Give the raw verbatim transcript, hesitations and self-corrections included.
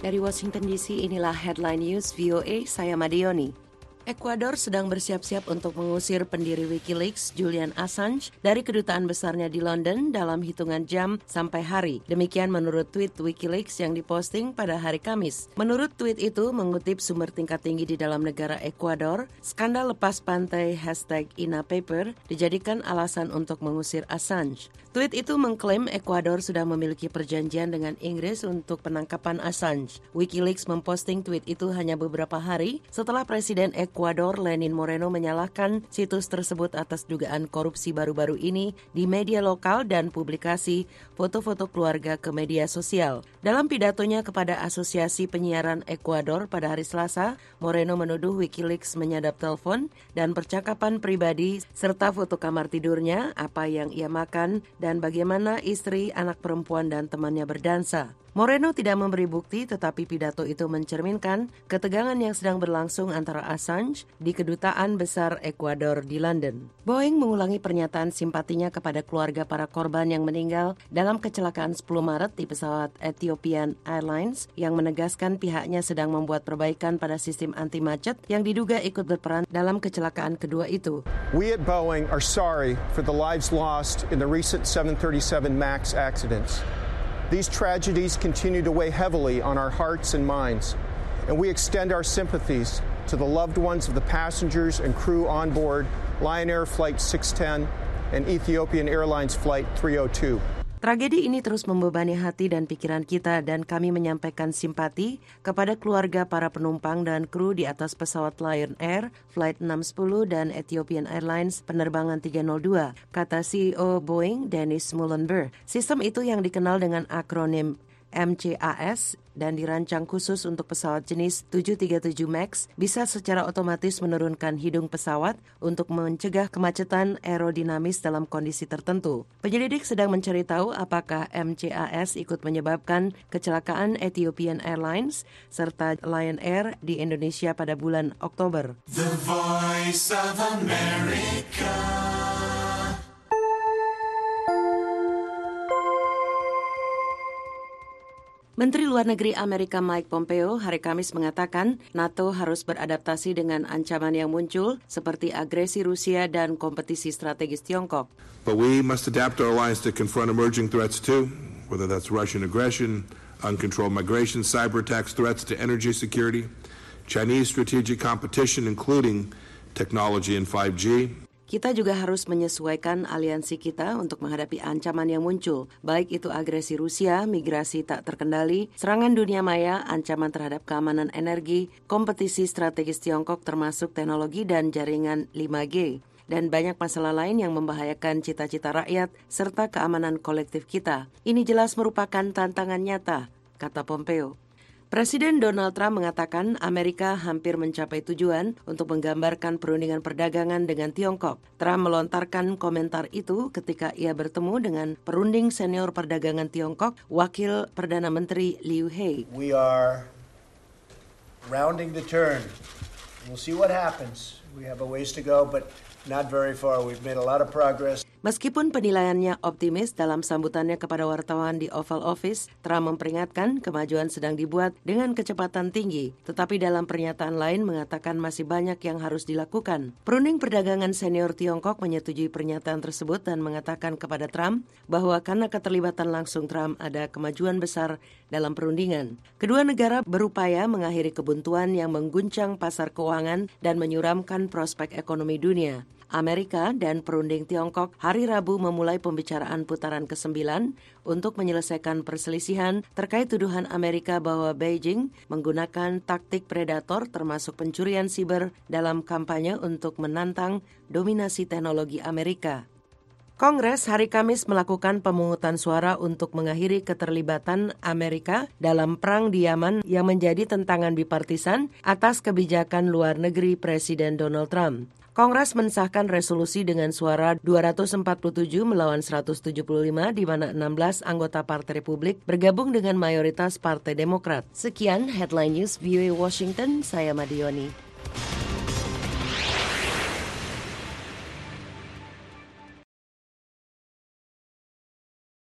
Dari Washington D C, inilah Headline News V O A, saya Madioni. Ekuador sedang bersiap-siap untuk mengusir pendiri Wikileaks Julian Assange dari kedutaan besarnya di London dalam hitungan jam sampai hari. Demikian menurut tweet Wikileaks yang diposting pada hari Kamis. Menurut tweet itu mengutip sumber tingkat tinggi di dalam negara Ekuador, skandal lepas pantai hashtag Ina Paper dijadikan alasan untuk mengusir Assange. Tweet itu mengklaim Ekuador sudah memiliki perjanjian dengan Inggris untuk penangkapan Assange. Wikileaks memposting tweet itu hanya beberapa hari setelah Presiden Ekuador Lenin Moreno menyalahkan situs tersebut atas dugaan korupsi baru-baru ini di media lokal dan publikasi foto-foto keluarga ke media sosial. Dalam pidatonya kepada Asosiasi Penyiaran Ekuador pada hari Selasa, Moreno menuduh Wikileaks menyadap telepon dan percakapan pribadi serta foto kamar tidurnya, apa yang ia makan, dan bagaimana istri, anak perempuan, dan temannya berdansa. Moreno tidak memberi bukti, tetapi pidato itu mencerminkan ketegangan yang sedang berlangsung antara Assange di kedutaan besar Ekuador di London. Boeing mengulangi pernyataan simpatinya kepada keluarga para korban yang meninggal dalam kecelakaan sepuluh Maret di pesawat Ethiopian Airlines yang menegaskan pihaknya sedang membuat perbaikan pada sistem anti-macet yang diduga ikut berperan dalam kecelakaan kedua itu. We at Boeing are sorry for the lives lost in the recent seven thirty-seven MAX accidents. These tragedies continue to weigh heavily on our hearts and minds, and we extend our sympathies to the loved ones of the passengers and crew on board Lion Air Flight six ten and Ethiopian Airlines Flight three oh two. Tragedi ini terus membebani hati dan pikiran kita dan kami menyampaikan simpati kepada keluarga para penumpang dan kru di atas pesawat Lion Air Flight enam sepuluh dan Ethiopian Airlines penerbangan tiga nol dua, kata C E O Boeing Dennis Muilenburg. Sistem itu yang dikenal dengan akronim M C A S dan dirancang khusus untuk pesawat jenis tujuh tiga tujuh MAX bisa secara otomatis menurunkan hidung pesawat untuk mencegah kemacetan aerodinamis dalam kondisi tertentu. Penyelidik sedang mencari tahu apakah M C A S ikut menyebabkan kecelakaan Ethiopian Airlines serta Lion Air di Indonesia pada bulan Oktober. The Voice of America. Menteri Luar Negeri Amerika Mike Pompeo hari Kamis mengatakan NATO harus beradaptasi dengan ancaman yang muncul seperti agresi Rusia dan kompetisi strategis Tiongkok. But we must adapt our alliance to confront emerging threats too, whether that's Russian aggression, uncontrolled migration, cyber attacks, threats to energy security, Chinese strategic competition including technology and five G. Kita juga harus menyesuaikan aliansi kita untuk menghadapi ancaman yang muncul, baik itu agresi Rusia, migrasi tak terkendali, serangan dunia maya, ancaman terhadap keamanan energi, kompetisi strategis Tiongkok termasuk teknologi dan jaringan lima G, dan banyak masalah lain yang membahayakan cita-cita rakyat serta keamanan kolektif kita. Ini jelas merupakan tantangan nyata, kata Pompeo. Presiden Donald Trump mengatakan Amerika hampir mencapai tujuan untuk menggambarkan perundingan perdagangan dengan Tiongkok. Trump melontarkan komentar itu ketika ia bertemu dengan perunding senior perdagangan Tiongkok, Wakil Perdana Menteri Liu He. We are rounding the turn. We'll see what happens. We have a ways to go, but not very far. We've made a lot of progress. Meskipun penilaiannya optimis dalam sambutannya kepada wartawan di Oval Office, Trump memperingatkan kemajuan sedang dibuat dengan kecepatan tinggi, tetapi dalam pernyataan lain mengatakan masih banyak yang harus dilakukan. Perunding perdagangan senior Tiongkok menyetujui pernyataan tersebut dan mengatakan kepada Trump bahwa karena keterlibatan langsung Trump ada kemajuan besar dalam perundingan. Kedua negara berupaya mengakhiri kebuntuan yang mengguncang pasar keuangan dan menyuramkan prospek ekonomi dunia. Amerika dan perunding Tiongkok hari Rabu memulai pembicaraan putaran kesembilan untuk menyelesaikan perselisihan terkait tuduhan Amerika bahwa Beijing menggunakan taktik predator termasuk pencurian siber dalam kampanye untuk menantang dominasi teknologi Amerika. Kongres hari Kamis melakukan pemungutan suara untuk mengakhiri keterlibatan Amerika dalam perang di Yaman yang menjadi tentangan bipartisan atas kebijakan luar negeri Presiden Donald Trump. Kongres mensahkan resolusi dengan suara dua ratus empat puluh tujuh melawan seratus tujuh puluh lima di mana enam belas anggota Partai Republik bergabung dengan mayoritas Partai Demokrat. Sekian Headline News V O A Washington, saya Madioni.